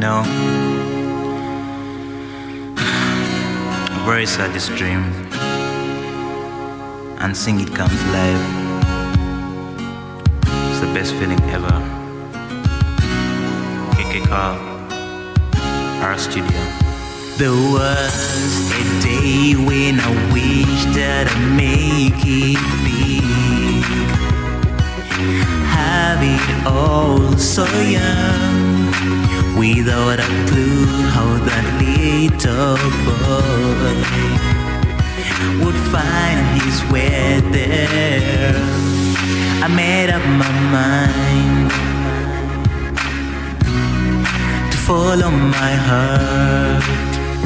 know, a very saddest dream, and seeing it come to life. It's the best feeling ever. KK Carl, our studio. There was a day when I wished that I'd make it big, have it all so young, without a clue how that little boy would find his way there. I made up my mind to follow my heart,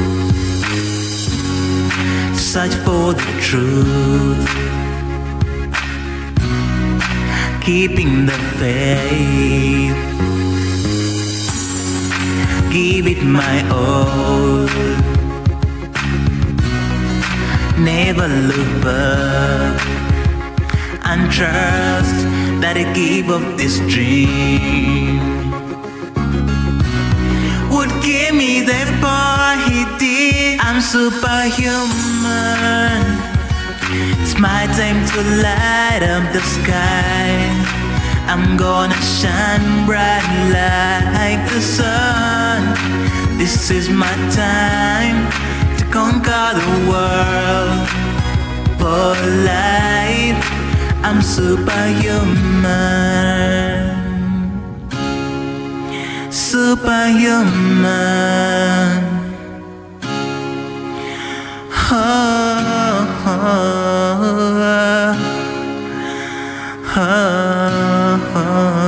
search for the truth, keeping the faith, give it my all, never look back, and trust that I give up this dream would give me the power he did. I'm superhuman. It's my time to light up the sky. I'm gonna shine bright like the sun. This is my time to conquer the world. For life, I'm superhuman. Superhuman. Oh, oh, oh, oh,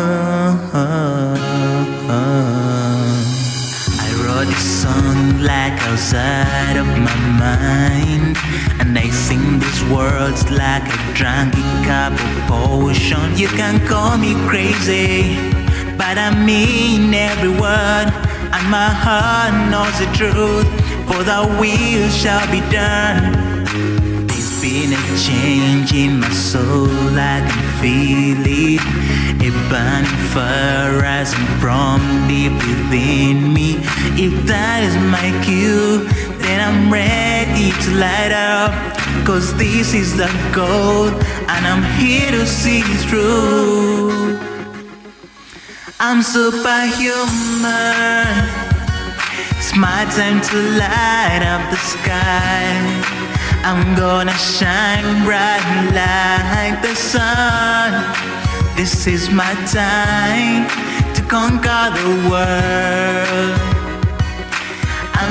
I wrote this song like outside of my mind, and I sing these words like I drank a cup of potion. You can call me crazy, but I mean every word, and my heart knows the truth, for the will shall be done. There's been a change in my soul, I can feel it, a burning fire rising from deep within me. If that is my cue, then I'm ready to light up, 'cause this is the goal, and I'm here to see it through. I'm superhuman. It's my time to light up the sky. I'm gonna shine bright like the sun. This is my time to conquer the world. I'm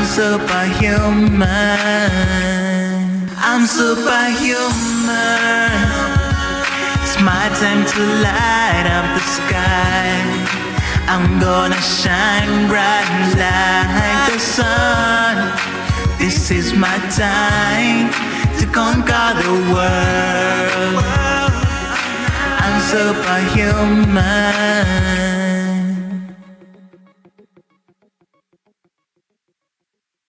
superhuman. I'm superhuman. It's my time to light up the sky. I'm gonna shine bright like the sun. This is my time to conquer the world. I'm superhuman.